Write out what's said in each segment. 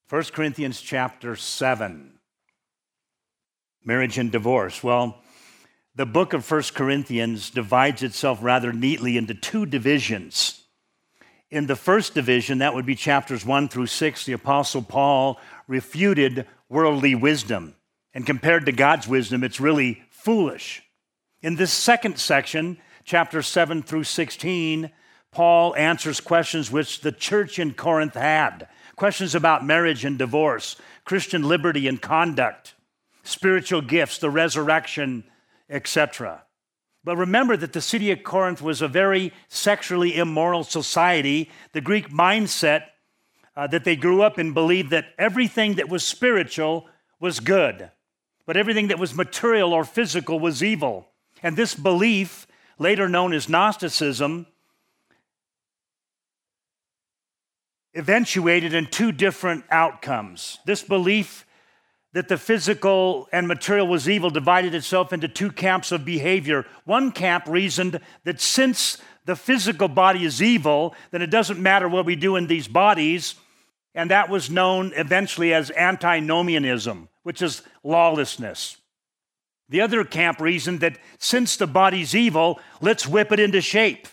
1 Corinthians chapter 7, marriage and divorce. Well, the book of 1 Corinthians divides itself rather neatly into two divisions. In the first division, that would be chapters 1 through 6, the Apostle Paul refuted worldly wisdom. And compared to God's wisdom, it's really foolish. In this second section, chapters 7 through 16, Paul answers questions which the church in Corinth had. Questions about marriage and divorce, Christian liberty and conduct, spiritual gifts, the resurrection, etc. But remember that the city of Corinth was a very sexually immoral society. The Greek mindset that they grew up in believed that everything that was spiritual was good, but everything that was material or physical was evil. And this belief, later known as Gnosticism, eventuated in two different outcomes. This belief that the physical and material was evil divided itself into two camps of behavior. One camp reasoned that since the physical body is evil, then it doesn't matter what we do in these bodies, and that was known eventually as antinomianism, which is lawlessness. The other camp reasoned that since the body's evil, let's whip it into shape.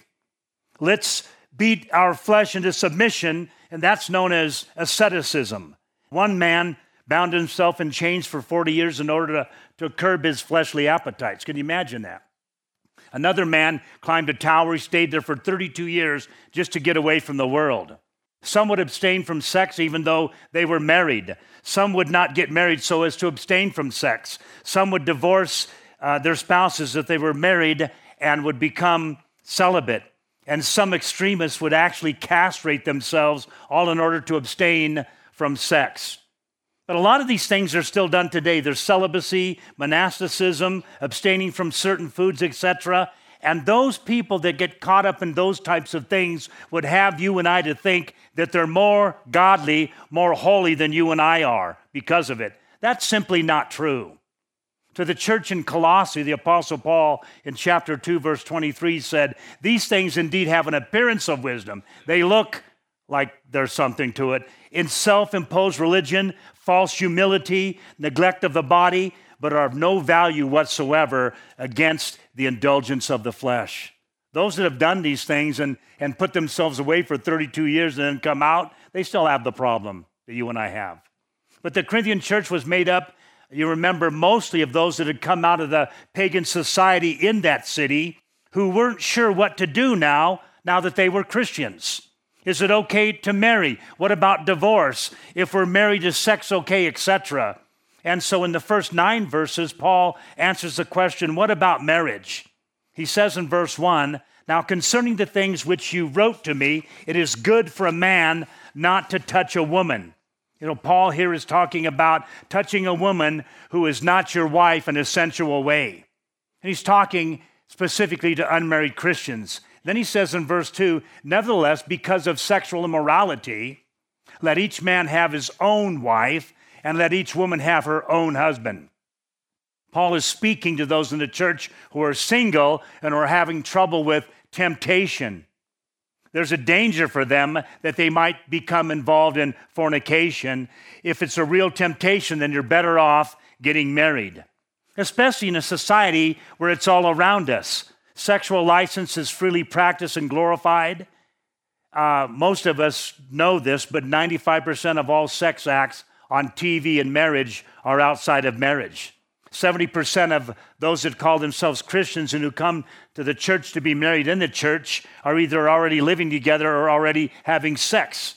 Let's beat our flesh into submission, and that's known as asceticism. One man bound himself in chains for 40 years in order to curb his fleshly appetites. Can you imagine that? Another man climbed a tower. He stayed there for 32 years just to get away from the world. Some would abstain from sex even though they were married. Some would not get married so as to abstain from sex. Some would divorce their spouses if they were married and would become celibate. And some extremists would actually castrate themselves, all in order to abstain from sex. But a lot of these things are still done today. There's celibacy, monasticism, abstaining from certain foods, etc. And those people that get caught up in those types of things would have you and I to think that they're more godly, more holy than you and I are because of it. That's simply not true. To the church in Colossae, the Apostle Paul in chapter 2, verse 23 said, "These things indeed have an appearance of wisdom. They look like there's something to it. In self-imposed religion, false humility, neglect of the body, but are of no value whatsoever against the indulgence of the flesh." Those that have done these things and put themselves away for 32 years and then come out, they still have the problem that you and I have. But the Corinthian church was made up, you remember, mostly of those that had come out of the pagan society in that city who weren't sure what to do now that they were Christians. Is it okay to marry? What about divorce? If we're married, is sex okay, etc.? And so in the first 9 verses, Paul answers the question, what about marriage? He says in verse 1, "Now concerning the things which you wrote to me, it is good for a man not to touch a woman." Paul here is talking about touching a woman who is not your wife in a sensual way. And he's talking specifically to unmarried Christians. Then he says in verse 2, "Nevertheless, because of sexual immorality, let each man have his own wife, and let each woman have her own husband." Paul is speaking to those in the church who are single and are having trouble with temptation. There's a danger for them that they might become involved in fornication. If it's a real temptation, then you're better off getting married, especially in a society where it's all around us. Sexual license is freely practiced and glorified. Most of us know this, but 95% of all sex acts on TV and marriage are outside of marriage. 70% of those that call themselves Christians and who come to the church to be married in the church are either already living together or already having sex.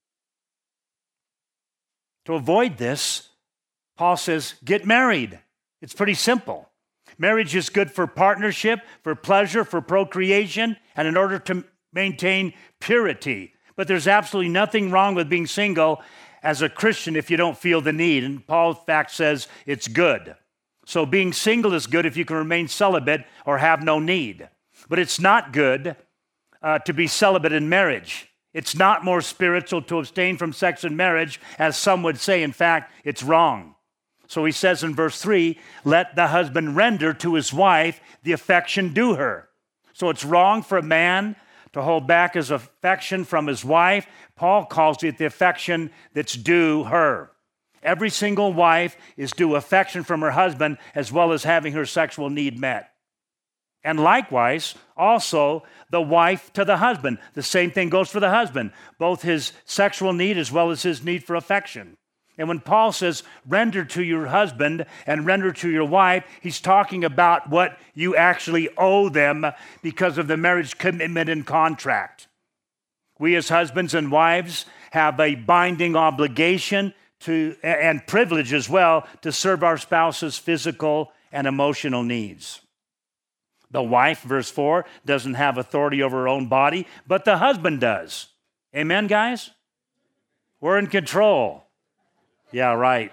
To avoid this, Paul says, get married. It's pretty simple. Marriage is good for partnership, for pleasure, for procreation, and in order to maintain purity. But there's absolutely nothing wrong with being single as a Christian if you don't feel the need. And Paul, in fact, says it's good. So being single is good if you can remain celibate or have no need. But it's not good to be celibate in marriage. It's not more spiritual to abstain from sex in marriage, as some would say. In fact, it's wrong. So he says in verse 3, "Let the husband render to his wife the affection due her." So it's wrong for a man to hold back his affection from his wife. Paul calls it the affection that's due her. Every single wife is due affection from her husband as well as having her sexual need met. And likewise, also the wife to the husband. The same thing goes for the husband, both his sexual need as well as his need for affection. And when Paul says, render to your husband and render to your wife, he's talking about what you actually owe them because of the marriage commitment and contract. We as husbands and wives have a binding obligation to, and privilege as well, to serve our spouse's physical and emotional needs. The wife, verse 4, doesn't have authority over her own body, but the husband does. Amen, guys? We're in control. Yeah, right.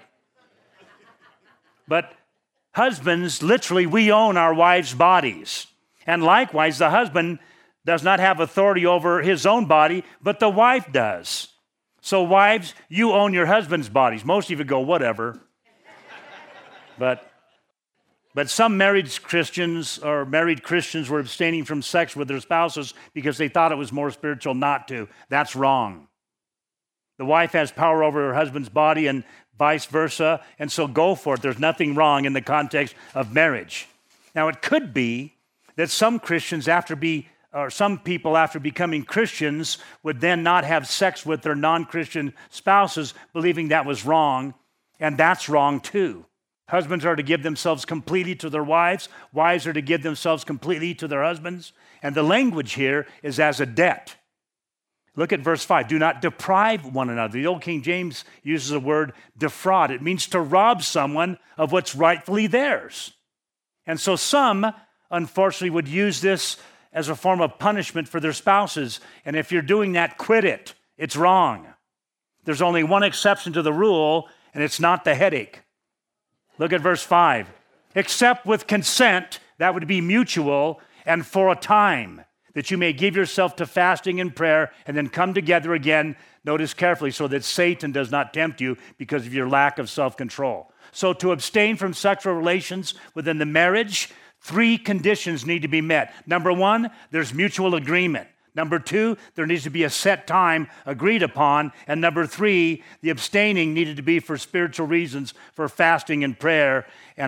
But husbands, literally, we own our wives' bodies. And likewise, the husband does not have authority over his own body, but the wife does. So wives, you own your husband's bodies. Most of you go, whatever. But some married Christians were abstaining from sex with their spouses because they thought it was more spiritual not to. That's wrong. The wife has power over her husband's body and vice versa, and so go for it. There's nothing wrong in the context of marriage. Now, it could be that some people after becoming Christians would then not have sex with their non-Christian spouses, believing that was wrong, and that's wrong too. Husbands are to give themselves completely to their wives. Wives are to give themselves completely to their husbands. And the language here is as a debt. Look at verse 5. Do not deprive one another. The old King James uses the word defraud. It means to rob someone of what's rightfully theirs. And so some, unfortunately, would use this as a form of punishment for their spouses. And if you're doing that, quit it. It's wrong. There's only one exception to the rule, and it's not the headache. Look at verse 5. Except with consent, that would be mutual, and for a time, that you may give yourself to fasting and prayer, and then come together again, notice carefully, so that Satan does not tempt you because of your lack of self-control. So to abstain from sexual relations within the marriage, 3 conditions need to be met. Number 1, there's mutual agreement. Number 2, there needs to be a set time agreed upon. And number 3, the abstaining needed to be for spiritual reasons, for fasting and prayer. And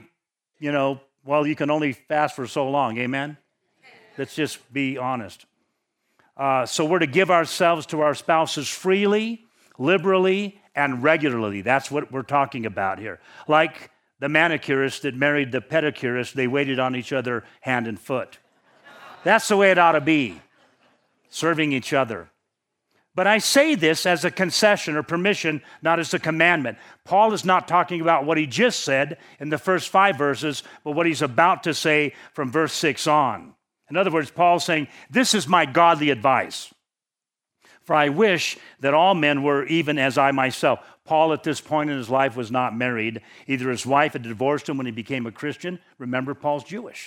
you can only fast for so long, amen? Let's just be honest. So we're to give ourselves to our spouses freely, liberally, and regularly. That's what we're talking about here. Like the manicurist that married the pedicurist, they waited on each other hand and foot. That's the way it ought to be, serving each other. But I say this as a concession or permission, not as a commandment. Paul is not talking about what he just said in the first 5 verses, but what he's about to say from verse 6 on. In other words, Paul's saying, this is my godly advice. For I wish that all men were even as I myself. Paul at this point in his life was not married. Either his wife had divorced him when he became a Christian. Remember, Paul's Jewish.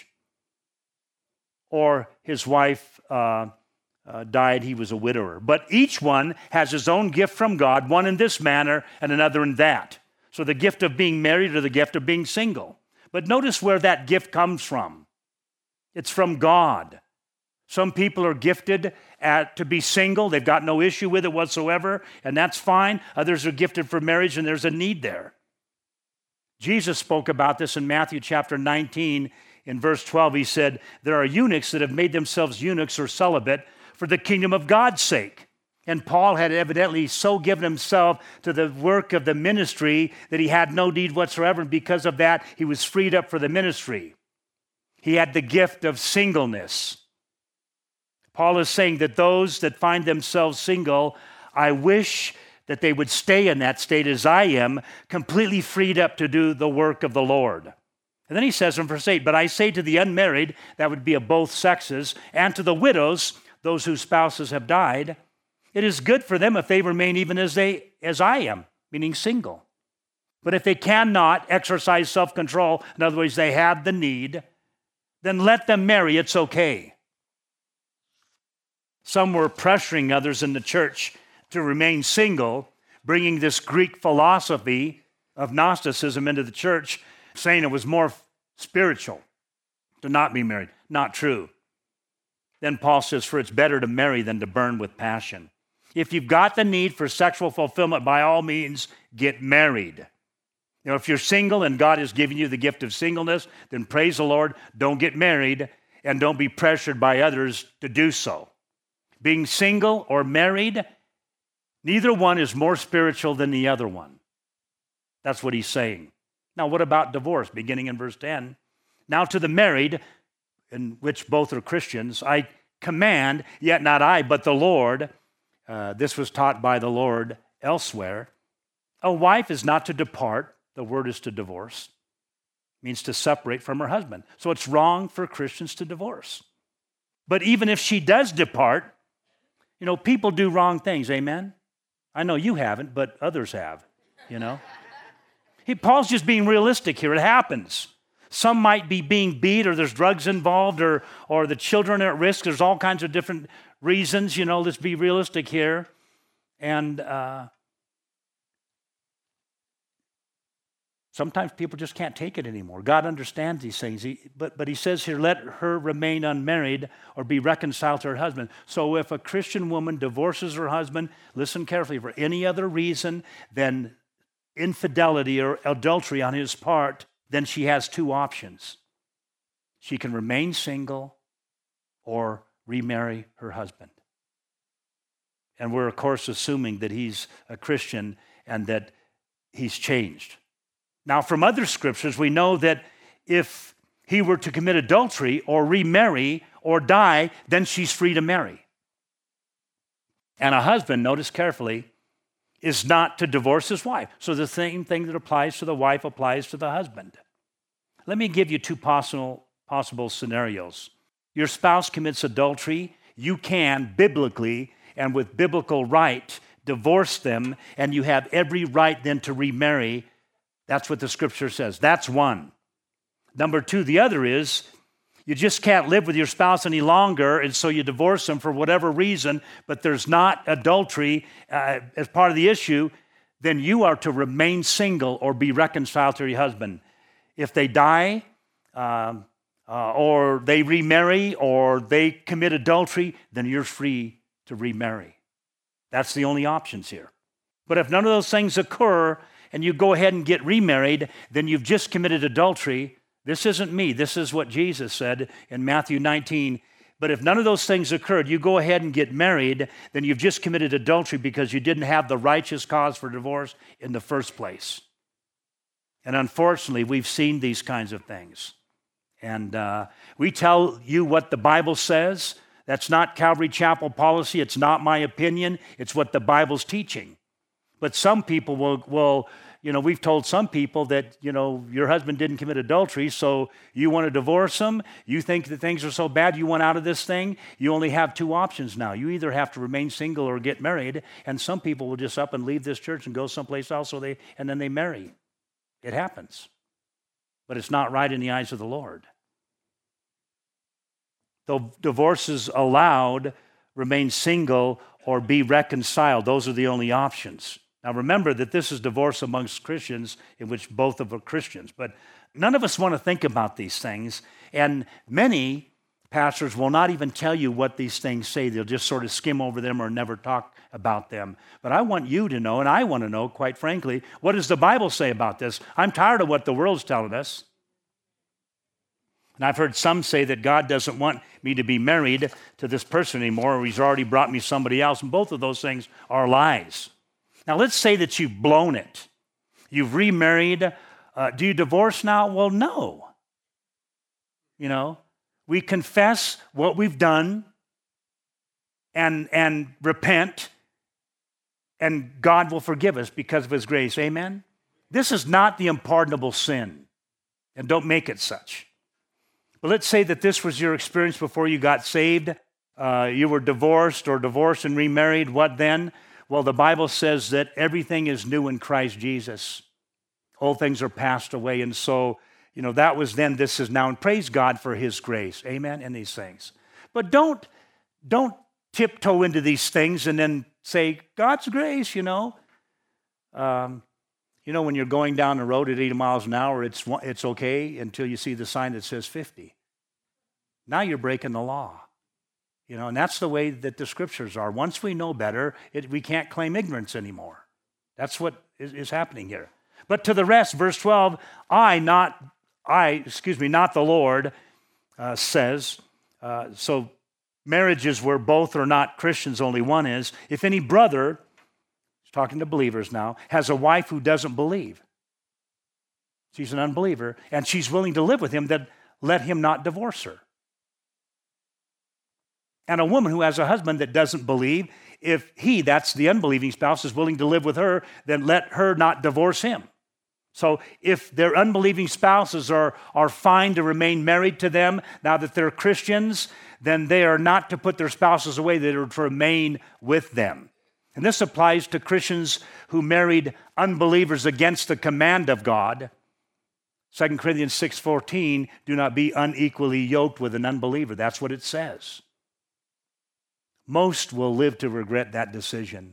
Or his wife died, he was a widower. But each one has his own gift from God, one in this manner and another in that. So the gift of being married or the gift of being single. But notice where that gift comes from. It's from God. Some people are gifted to be single. They've got no issue with it whatsoever, and that's fine. Others are gifted for marriage, and there's a need there. Jesus spoke about this in Matthew chapter 19. In verse 12, he said, there are eunuchs that have made themselves eunuchs or celibate for the kingdom of God's sake. And Paul had evidently so given himself to the work of the ministry that he had no need whatsoever, and because of that, he was freed up for the ministry. He had the gift of singleness. Paul is saying that those that find themselves single, I wish that they would stay in that state as I am, completely freed up to do the work of the Lord. And then he says in verse 8, but I say to the unmarried, that would be of both sexes, and to the widows, those whose spouses have died, it is good for them if they remain even as I am, meaning single. But if they cannot exercise self-control, in other words, they have the need, then let them marry, it's okay. Some were pressuring others in the church to remain single, bringing this Greek philosophy of Gnosticism into the church, saying it was more spiritual to not be married. Not true. Then Paul says, for it's better to marry than to burn with passion. If you've got the need for sexual fulfillment, by all means, get married. You know, if you're single and God has given you the gift of singleness, then praise the Lord, don't get married and don't be pressured by others to do so. Being single or married, neither one is more spiritual than the other one. That's what he's saying. Now, what about divorce? Beginning in verse 10. Now to the married, in which both are Christians, I command, yet not I, but the Lord. This was taught by the Lord elsewhere. A wife is not to depart. The word is to divorce. It means to separate from her husband. So it's wrong for Christians to divorce. But even if she does depart, you know, people do wrong things, amen? I know you haven't, but others have, you know. Paul's just being realistic here. It happens. Some might be being beat, or there's drugs involved, or the children are at risk. There's all kinds of different reasons, you know. Let's be realistic here. And sometimes people just can't take it anymore. God understands these things. But he says here, let her remain unmarried or be reconciled to her husband. So if a Christian woman divorces her husband, listen carefully, for any other reason than infidelity or adultery on his part, then she has two options. She can remain single or remarry her husband. And we're, of course, assuming that he's a Christian and that he's changed. Now, from other scriptures, we know that if he were to commit adultery or remarry or die, then she's free to marry. And a husband, notice carefully, is not to divorce his wife. So the same thing that applies to the wife applies to the husband. Let me give you two possible scenarios. Your spouse commits adultery. You can, biblically, and with biblical right, divorce them, and you have every right then to remarry. That's what the scripture says. That's one. Number two, the other is, you just can't live with your spouse any longer, and so you divorce them for whatever reason, but there's not adultery as part of the issue, then you are to remain single or be reconciled to your husband. If they die, or they remarry, or they commit adultery, then you're free to remarry. That's the only options here. But if none of those things occur, and you go ahead and get remarried, then you've just committed adultery. This isn't me. This is what Jesus said in Matthew 19. But if none of those things occurred, you go ahead and get married, then you've just committed adultery because you didn't have the righteous cause for divorce in the first place. And unfortunately, we've seen these kinds of things. And we tell you what the Bible says. That's not Calvary Chapel policy. It's not my opinion. It's what the Bible's teaching. But some people will you know, we've told some people that, you know, your husband didn't commit adultery, so you want to divorce him. You think that things are so bad you want out of this thing. You only have two options now. You either have to remain single or get married, and some people will just up and leave this church and go someplace else, and then they marry. It happens. But it's not right in the eyes of the Lord. Though divorce is allowed, remain single or be reconciled. Those are the only options. Now remember that this is divorce amongst Christians in which both of them are Christians. But none of us want to think about these things. And many pastors will not even tell you what these things say. They'll just sort of skim over them or never talk about them. But I want you to know, and I want to know, quite frankly, what does the Bible say about this? I'm tired of what the world's telling us. And I've heard some say that God doesn't want me to be married to this person anymore, or he's already brought me somebody else. And both of those things are lies. Now, let's say that you've blown it. You've remarried. Do you divorce now? Well, no. You know, we confess what we've done and repent, and God will forgive us because of his grace. Amen? This is not the unpardonable sin, and don't make it such. But let's say that this was your experience before you got saved. You were divorced and remarried. What then? Well, the Bible says that everything is new in Christ Jesus. Old things are passed away. And so, you know, that was then, this is now. And praise God for his grace. Amen? In these things. But don't tiptoe into these things and then say, God's grace, you know. You know, when you're going down the road at 80 miles an hour, it's okay until you see the sign that says 50. Now you're breaking the law. And that's the way that the scriptures are. Once we know better, we can't claim ignorance anymore. That's what is happening here. But to the rest, verse 12, not the Lord, says, so marriages where both are not Christians, only one is, if any brother, he's talking to believers now, has a wife who doesn't believe, she's an unbeliever, and she's willing to live with him, then let him not divorce her. And a woman who has a husband that doesn't believe, if he, that's the unbelieving spouse, is willing to live with her, then let her not divorce him. So if their unbelieving spouses are fine to remain married to them, now that they're Christians, then they are not to put their spouses away, they are to remain with them. And this applies to Christians who married unbelievers against the command of God. 2 Corinthians 6:14, do not be unequally yoked with an unbeliever. That's what it says. Most will live to regret that decision.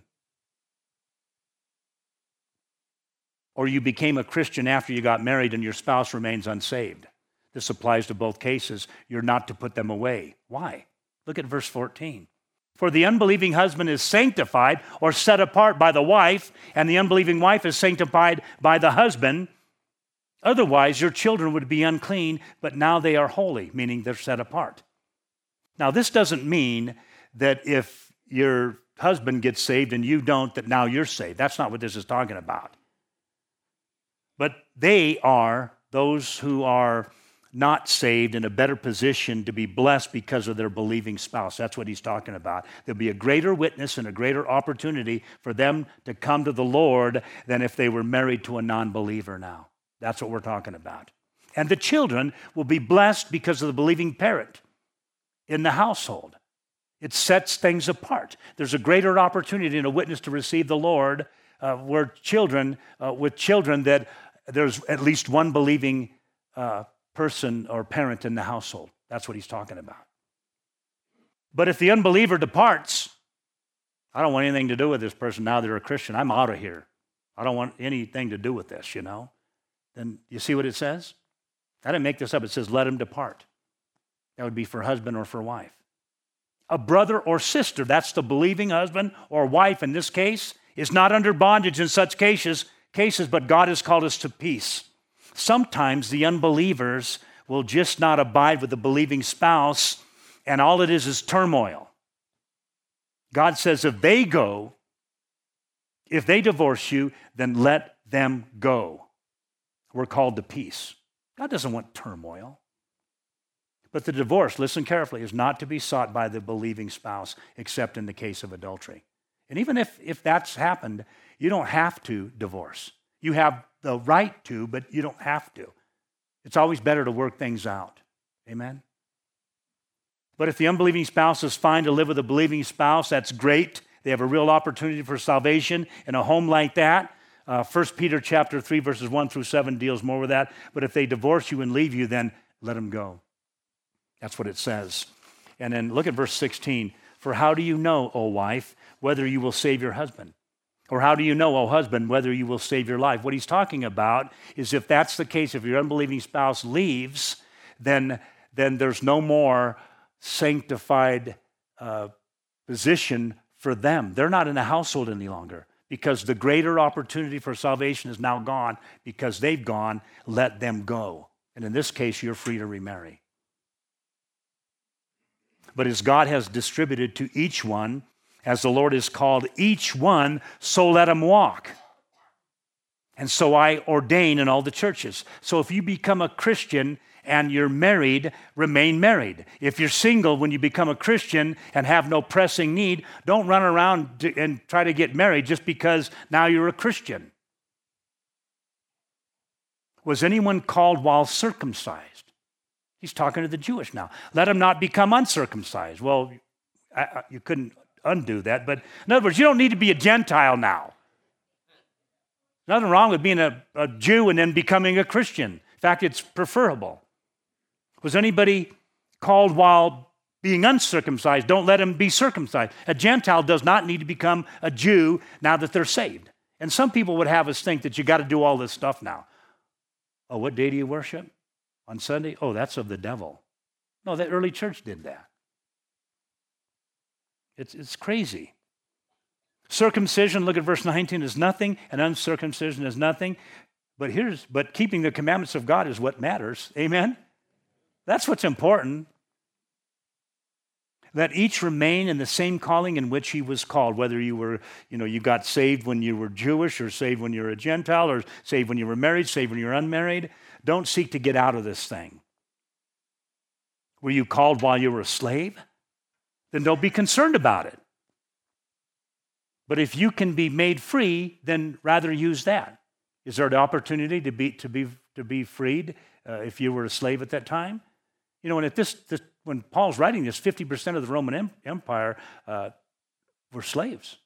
Or you became a Christian after you got married and your spouse remains unsaved. This applies to both cases. You're not to put them away. Why? Look at verse 14. For the unbelieving husband is sanctified or set apart by the wife, and the unbelieving wife is sanctified by the husband. Otherwise, your children would be unclean, but now they are holy, meaning they're set apart. Now, this doesn't mean that if your husband gets saved and you don't, that now you're saved. That's not what this is talking about. But they are, those who are not saved, in a better position to be blessed because of their believing spouse. That's what he's talking about. There'll be a greater witness and a greater opportunity for them to come to the Lord than if they were married to a non-believer now. That's what we're talking about. And the children will be blessed because of the believing parent in the household. It sets things apart. There's a greater opportunity in a witness to receive the Lord with children that there's at least one believing person or parent in the household. That's what he's talking about. But if the unbeliever departs, I don't want anything to do with this person now they're a Christian. I'm out of here. I don't want anything to do with this, Then you see what it says? I didn't make this up. It says, let him depart. That would be for husband or for wife. A brother or sister, that's the believing husband or wife in this case, is not under bondage in such cases, but God has called us to peace. Sometimes the unbelievers will just not abide with the believing spouse, and all it is turmoil. God says if they divorce you, then let them go. We're called to peace. God doesn't want turmoil. But the divorce, listen carefully, is not to be sought by the believing spouse except in the case of adultery. And even if that's happened, you don't have to divorce. You have the right to, but you don't have to. It's always better to work things out. Amen? But if the unbelieving spouse is fine to live with a believing spouse, that's great. They have a real opportunity for salvation in a home like that. 1 Peter chapter 3, verses 1 through 7 deals more with that. But if they divorce you and leave you, then let them go. That's what it says. And then look at verse 16. For how do you know, O wife, whether you will save your husband? Or how do you know, O husband, whether you will save your life? What he's talking about is if that's the case, if your unbelieving spouse leaves, then there's no more sanctified position for them. They're not in a household any longer because the greater opportunity for salvation is now gone because they've gone. Let them go. And in this case, you're free to remarry. But as God has distributed to each one, as the Lord has called each one, so let him walk. And so I ordain in all the churches. So if you become a Christian and you're married, remain married. If you're single when you become a Christian and have no pressing need, don't run around and try to get married just because now you're a Christian. Was anyone called while circumcised? He's talking to the Jewish now. Let him not become uncircumcised. Well, you couldn't undo that. But in other words, you don't need to be a Gentile now. Nothing wrong with being a Jew and then becoming a Christian. In fact, it's preferable. Was anybody called while being uncircumcised? Don't let him be circumcised. A Gentile does not need to become a Jew now that they're saved. And some people would have us think that you got to do all this stuff now. Oh, what day do you worship? On Sunday? Oh, that's of the devil. No, the early church did that. It's crazy. Circumcision, look at verse 19, is nothing, and uncircumcision is nothing. But keeping the commandments of God is what matters. Amen? That's what's important. Let each remain in the same calling in which he was called, whether you were, you got saved when you were Jewish, or saved when you were a Gentile, or saved when you were married, saved when you were unmarried. Don't seek to get out of this thing. Were you called while you were a slave? Then don't be concerned about it. But if you can be made free, then rather use that. Is there an opportunity to be freed if you were a slave at that time? And when Paul's writing this, 50% of the Roman Empire were slaves.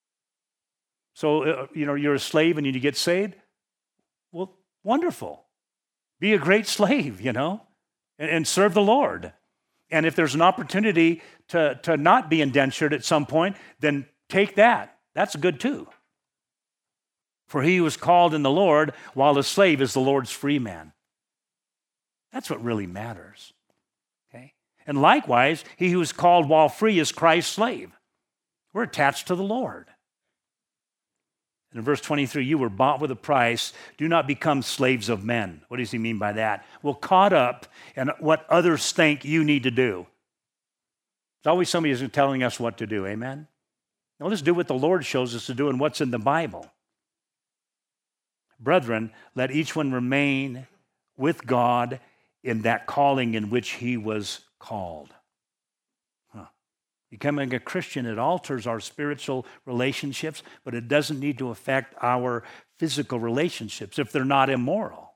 So, you're a slave and you get saved. Well, wonderful. Be a great slave, and serve the Lord. And if there's an opportunity to not be indentured at some point, then take that. That's good too. For he who was called in the Lord, while a slave is the Lord's free man. That's what really matters. Okay? And likewise, he who is called while free is Christ's slave. We're attached to the Lord. And in verse 23, you were bought with a price. Do not become slaves of men. What does he mean by that? Well, caught up in what others think you need to do. There's always somebody who's telling us what to do. Amen? Now let's do what the Lord shows us to do and what's in the Bible. Brethren, let each one remain with God in that calling in which he was called. Becoming a Christian, it alters our spiritual relationships, but it doesn't need to affect our physical relationships if they're not immoral.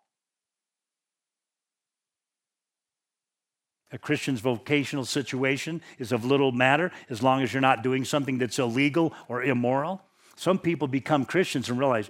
A Christian's vocational situation is of little matter as long as you're not doing something that's illegal or immoral. Some people become Christians and realize,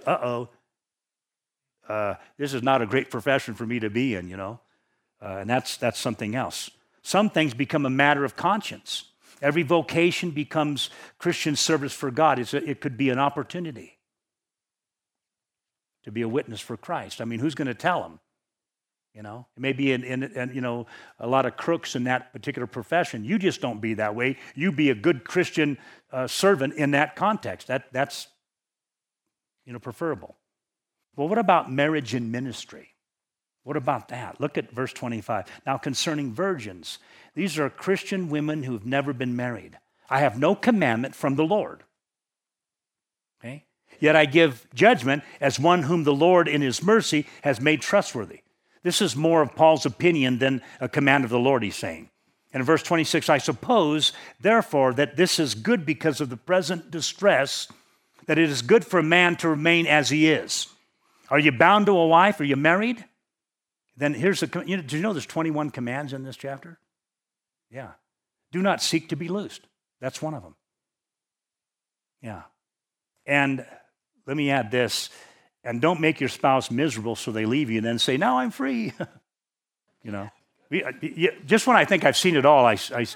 this is not a great profession for me to be in, and that's something else. Some things become a matter of conscience. Every vocation becomes Christian service for God. It could be an opportunity to be a witness for Christ. I mean, who's going to tell them? It may be in a lot of crooks in that particular profession. You just don't be that way. You be a good Christian servant in that context. That's preferable. Well, what about marriage and ministry? What about that? Look at verse 25. Now, concerning virgins, these are Christian women who've never been married. I have no commandment from the Lord. Okay? Yet I give judgment as one whom the Lord in his mercy has made trustworthy. This is more of Paul's opinion than a command of the Lord, he's saying. And in verse 26, I suppose, therefore, that this is good because of the present distress, that it is good for a man to remain as he is. Are you bound to a wife? Are you married? Then here's do you know there's 21 commands in this chapter? Yeah. Do not seek to be loosed. That's one of them. Yeah. And let me add this. And don't make your spouse miserable so they leave you and then say, now I'm free. Just when I think I've seen it all,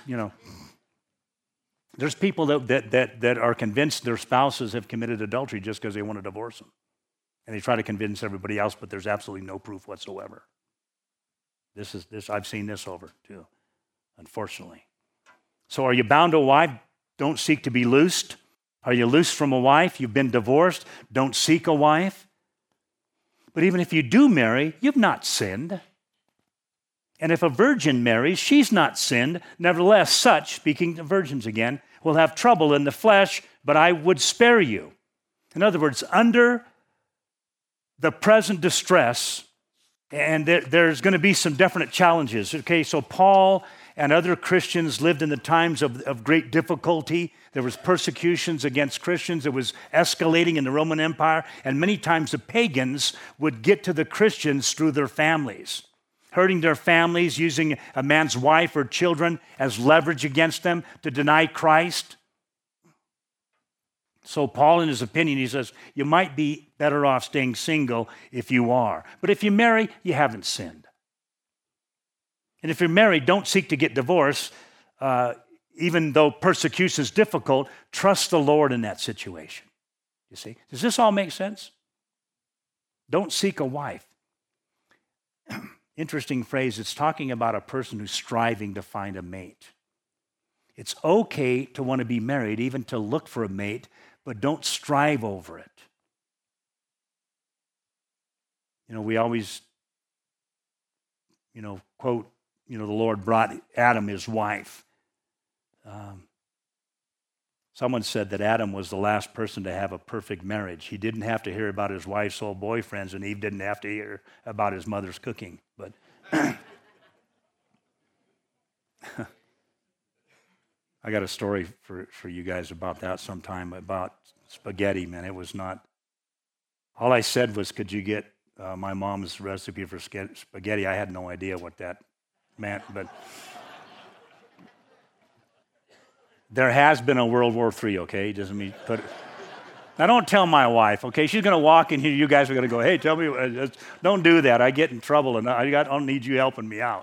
there's people that are convinced their spouses have committed adultery just because they want to divorce them. And they try to convince everybody else, but there's absolutely no proof whatsoever. I've seen this over too, unfortunately. So are you bound to a wife? Don't seek to be loosed. Are you loosed from a wife? You've been divorced. Don't seek a wife. But even if you do marry, you've not sinned. And if a virgin marries, she's not sinned. Nevertheless, such, speaking of virgins again, will have trouble in the flesh, but I would spare you. In other words, under the present distress, and there's going to be some definite challenges. Okay, so Paul and other Christians lived in the times of great difficulty. There was persecutions against Christians. It was escalating in the Roman Empire. And many times the pagans would get to the Christians through their families, hurting their families, using a man's wife or children as leverage against them to deny Christ. So Paul, in his opinion, he says, you might be better off staying single if you are. But if you marry, you haven't sinned. And if you're married, don't seek to get divorced. Even though persecution is difficult, trust the Lord in that situation. You see? Does this all make sense? Don't seek a wife. Interesting phrase. It's talking about a person who's striving to find a mate. It's okay to want to be married, even to look for a mate, but don't strive over it. We always, quote, the Lord brought Adam his wife. Someone said that Adam was the last person to have a perfect marriage. He didn't have to hear about his wife's old boyfriends, and Eve didn't have to hear about his mother's cooking. But I got a story for you guys about that sometime, about spaghetti, man. It was not, all I said was, could you get my mom's recipe for spaghetti? I had no idea what that meant, but there has been a World War III, okay? Doesn't mean put. Now don't tell my wife, okay? She's going to walk in here. You guys are going to go, hey, tell me. Don't do that. I get in trouble, and I don't need you helping me out,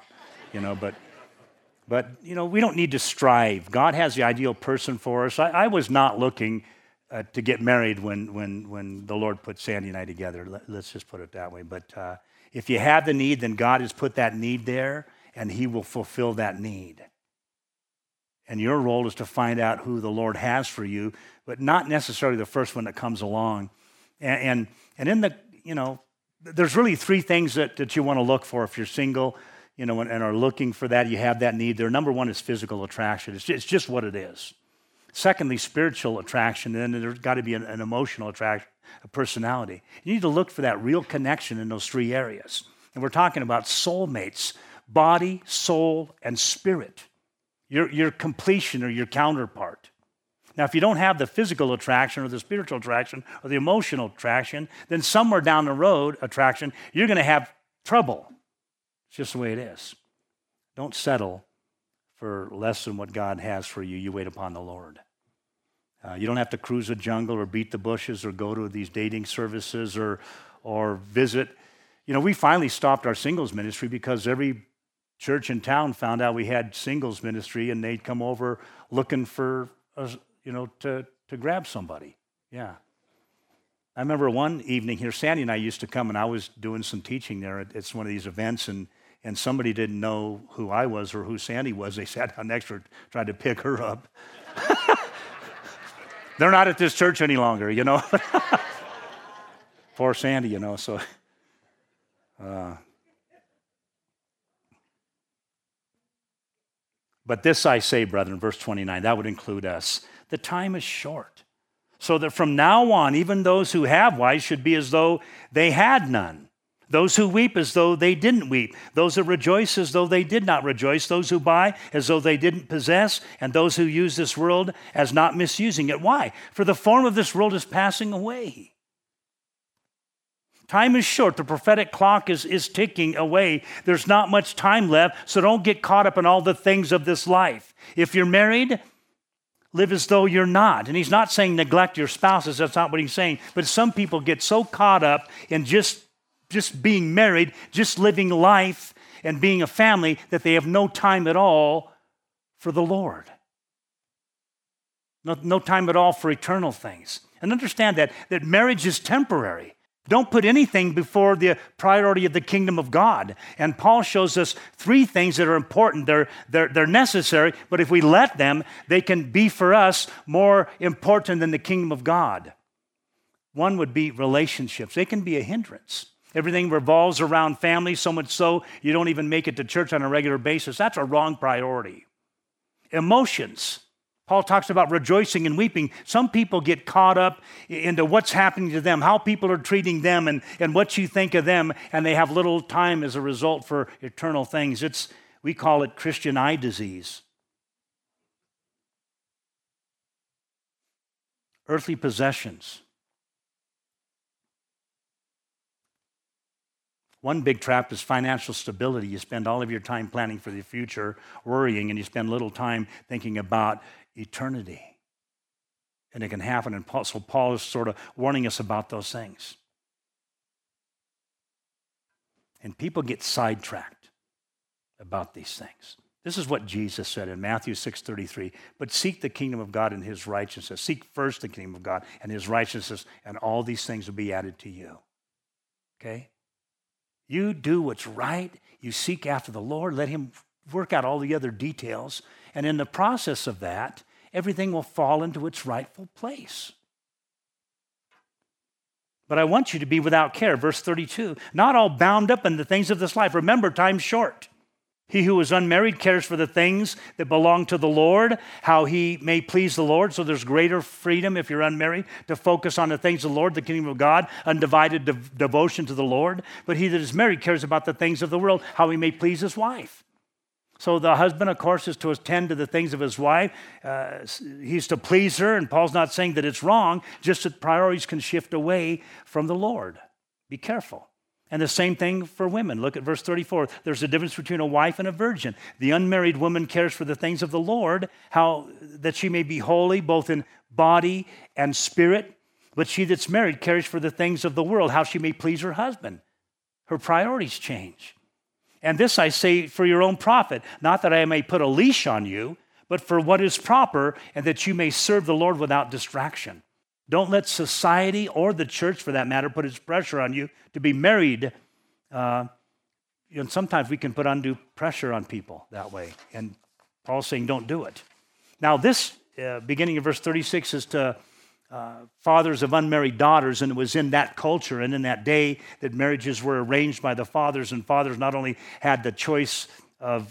But we don't need to strive. God has the ideal person for us. I was not looking to get married when the Lord put Sandy and I together. Let's just put it that way. But if you have the need, then God has put that need there, and He will fulfill that need. And your role is to find out who the Lord has for you, but not necessarily the first one that comes along. And in the, there's really three things that you want to look for if you're single, and are looking for that, you have that need there. Number one is physical attraction. It's just what it is. Secondly, spiritual attraction, and then there's got to be an emotional attraction, a personality. You need to look for that real connection in those three areas. And we're talking about soulmates, body, soul, and spirit. Your completion or your counterpart. Now, if you don't have the physical attraction or the spiritual attraction or the emotional attraction, then somewhere down the road, you're going to have trouble. It's just the way it is. Don't settle for less than what God has for you. You wait upon the Lord. You don't have to cruise the jungle or beat the bushes or go to these dating services or visit. We finally stopped our singles ministry because every church in town found out we had singles ministry, and they'd come over looking for us, to grab somebody. Yeah. I remember one evening here, Sandy and I used to come, and I was doing some teaching there at one of these events, and somebody didn't know who I was or who Sandy was. They sat down next to her, tried to pick her up. They're not at this church any longer, Poor Sandy, so. But this I say, brethren, verse 29, that would include us. The time is short. So that from now on, even those who have wives should be as though they had none. Those who weep as though they didn't weep. Those that rejoice as though they did not rejoice. Those who buy as though they didn't possess. And those who use this world as not misusing it. Why? For the form of this world is passing away. Time is short. The prophetic clock is ticking away. There's not much time left, so don't get caught up in all the things of this life. If you're married, live as though you're not. And he's not saying neglect your spouses. That's not what he's saying. But some people get so caught up in just being married, just living life and being a family that they have no time at all for the Lord. No time at all for eternal things. And understand that marriage is temporary. Don't put anything before the priority of the kingdom of God. And Paul shows us three things that are important. They're necessary, but if we let them, they can be for us more important than the kingdom of God. One would be relationships. They can be a hindrance. Everything revolves around family, so much so you don't even make it to church on a regular basis. That's a wrong priority. Emotions. Paul talks about rejoicing and weeping. Some people get caught up into what's happening to them, how people are treating them, and what you think of them, and they have little time as a result for eternal things. We call it Christian eye disease. Earthly possessions. One big trap is financial stability. You spend all of your time planning for the future, worrying, and you spend little time thinking about eternity. And it can happen. And so Paul is sort of warning us about those things. And people get sidetracked about these things. This is what Jesus said in Matthew 6:33. But seek the kingdom of God and his righteousness. Seek first the kingdom of God and his righteousness, and all these things will be added to you. Okay? You do what's right. You seek after the Lord. Let him work out all the other details. And in the process of that, everything will fall into its rightful place. But I want you to be without care. Verse 32, not all bound up in the things of this life. Remember, time's short. He who is unmarried cares for the things that belong to the Lord, how he may please the Lord. So there's greater freedom if you're unmarried to focus on the things of the Lord, the kingdom of God, undivided devotion to the Lord. But he that is married cares about the things of the world, how he may please his wife. So the husband, of course, is to attend to the things of his wife. He's to please her, and Paul's not saying that it's wrong, just that priorities can shift away from the Lord. Be careful. And the same thing for women. Look at verse 34. There's a difference between a wife and a virgin. The unmarried woman cares for the things of the Lord, how that she may be holy, both in body and spirit. But she that's married cares for the things of the world, how she may please her husband. Her priorities change. And this I say for your own profit, not that I may put a leash on you, but for what is proper, and that you may serve the Lord without distraction. Don't let society or the church, for that matter, put its pressure on you to be married. And sometimes we can put undue pressure on people that way. And Paul's saying, don't do it. Now, this, beginning of verse 36, is to fathers of unmarried daughters, and it was in that culture and in that day that marriages were arranged by the fathers, and fathers not only had the choice of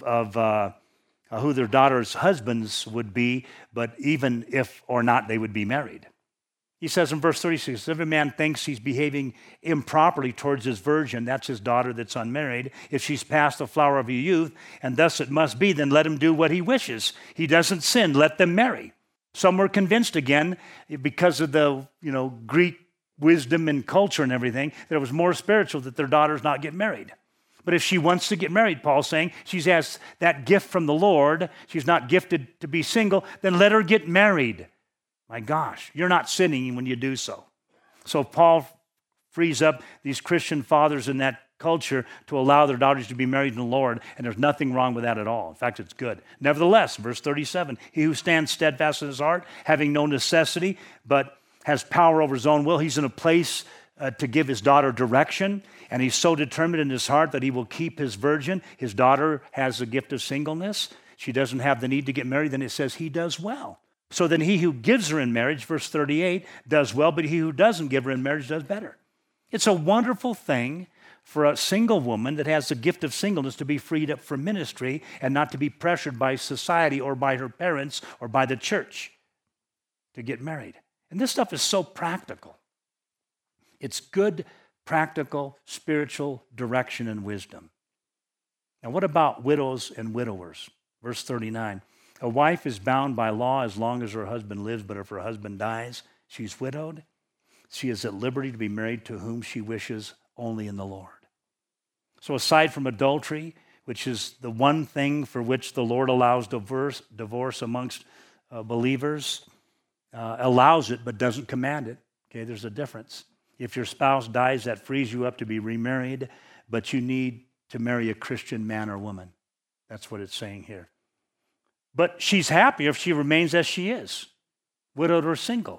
who their daughters' husbands would be, but even if or not they would be married. He says in verse 36, if a man thinks he's behaving improperly towards his virgin, that's his daughter that's unmarried, if she's past the flower of her youth, and thus it must be, then let him do what he wishes. He doesn't sin, let them marry. Some were convinced again, because of the Greek wisdom and culture and everything, that it was more spiritual that their daughters not get married. But if she wants to get married, Paul's saying, she has that gift from the Lord, she's not gifted to be single, then let her get married. My gosh, you're not sinning when you do so. So Paul frees up these Christian fathers in that culture to allow their daughters to be married in the Lord, and there's nothing wrong with that at all. In fact, it's good. Nevertheless, verse 37, he who stands steadfast in his heart, having no necessity, but has power over his own will, he's in a place to give his daughter direction, and he's so determined in his heart that he will keep his virgin. His daughter has the gift of singleness. She doesn't have the need to get married. Then it says he does well. So then he who gives her in marriage, verse 38, does well, but he who doesn't give her in marriage does better. It's a wonderful thing for a single woman that has the gift of singleness to be freed up for ministry and not to be pressured by society or by her parents or by the church to get married. And this stuff is so practical. It's good, practical, spiritual direction and wisdom. Now, what about widows and widowers? Verse 39. A wife is bound by law as long as her husband lives, but if her husband dies, she's widowed. She is at liberty to be married to whom she wishes, only in the Lord. So aside from adultery, which is the one thing for which the Lord allows divorce amongst believers, allows it but doesn't command it. Okay, there's a difference. If your spouse dies, that frees you up to be remarried, but you need to marry a Christian man or woman. That's what it's saying here. But she's happier if she remains as she is, widowed or single.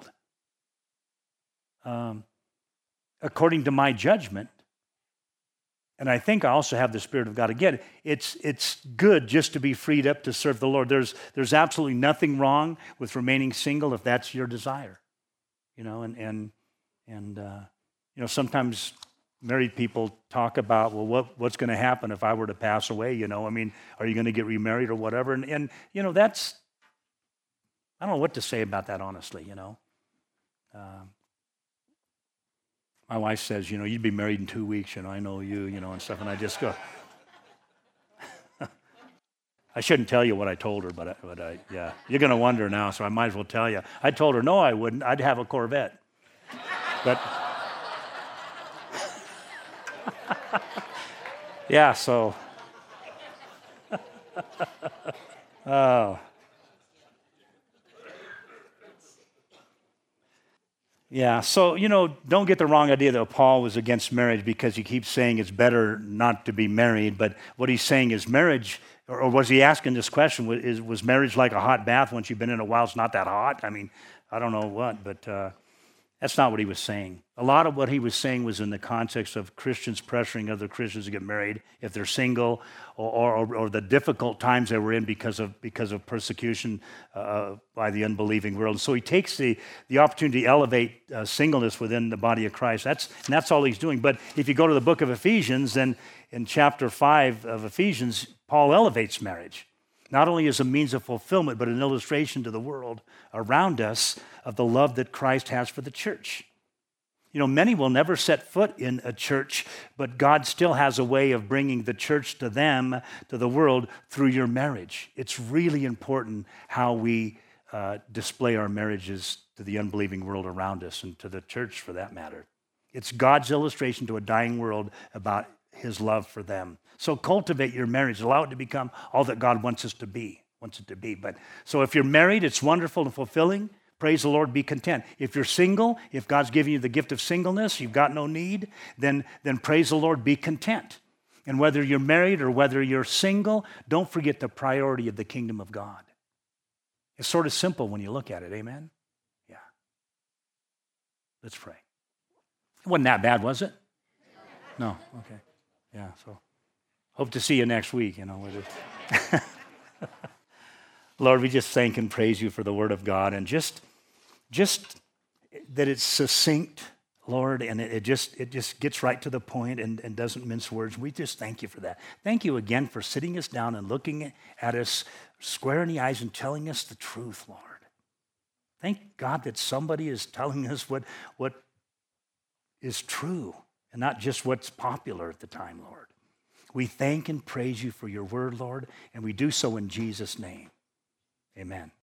According to my judgment, and I think I also have the Spirit of God again, it's good just to be freed up to serve the Lord. There's absolutely nothing wrong with remaining single if that's your desire. And sometimes married people talk about, well, what's going to happen if I were to pass away? Are you going to get remarried or whatever? And that's, I don't know what to say about that, honestly, My wife says, you'd be married in 2 weeks, I know you, and stuff, and I just go. I shouldn't tell you what I told her, but yeah, you're going to wonder now, so I might as well tell you. I told her, no, I wouldn't. I'd have a Corvette. But, yeah, so, oh. Yeah, so, don't get the wrong idea that Paul was against marriage because he keeps saying it's better not to be married, but what he's saying is marriage, or was he asking this question, was marriage like a hot bath once you've been in a while, it's not that hot? I don't know what, but That's not what he was saying. A lot of what he was saying was in the context of Christians pressuring other Christians to get married if they're single, or the difficult times they were in because of persecution by the unbelieving world. So he takes the opportunity to elevate singleness within the body of Christ. That's all he's doing. But if you go to the book of Ephesians, then in chapter 5 of Ephesians, Paul elevates marriage, not only as a means of fulfillment, but an illustration to the world around us of the love that Christ has for the church. You know, many will never set foot in a church, but God still has a way of bringing the church to them, to the world, through your marriage. It's really important how we display our marriages to the unbelieving world around us and to the church for that matter. It's God's illustration to a dying world about his love for them. So cultivate your marriage. Allow it to become all that God wants it to be. But so if you're married, it's wonderful and fulfilling. Praise the Lord, be content. If you're single, if God's giving you the gift of singleness, you've got no need, then praise the Lord, be content. And whether you're married or whether you're single, don't forget the priority of the kingdom of God. It's sort of simple when you look at it, amen? Yeah. Let's pray. It wasn't that bad, was it? No, okay. Yeah, so hope to see you next week, Lord, we just thank and praise you for the word of God, and just that it's succinct, Lord, and it just gets right to the point and doesn't mince words. We just thank you for that. Thank you again for sitting us down and looking at us square in the eyes and telling us the truth, Lord. Thank God that somebody is telling us what is true and not just what's popular at the time, Lord. We thank and praise you for your word, Lord, and we do so in Jesus' name. Amen.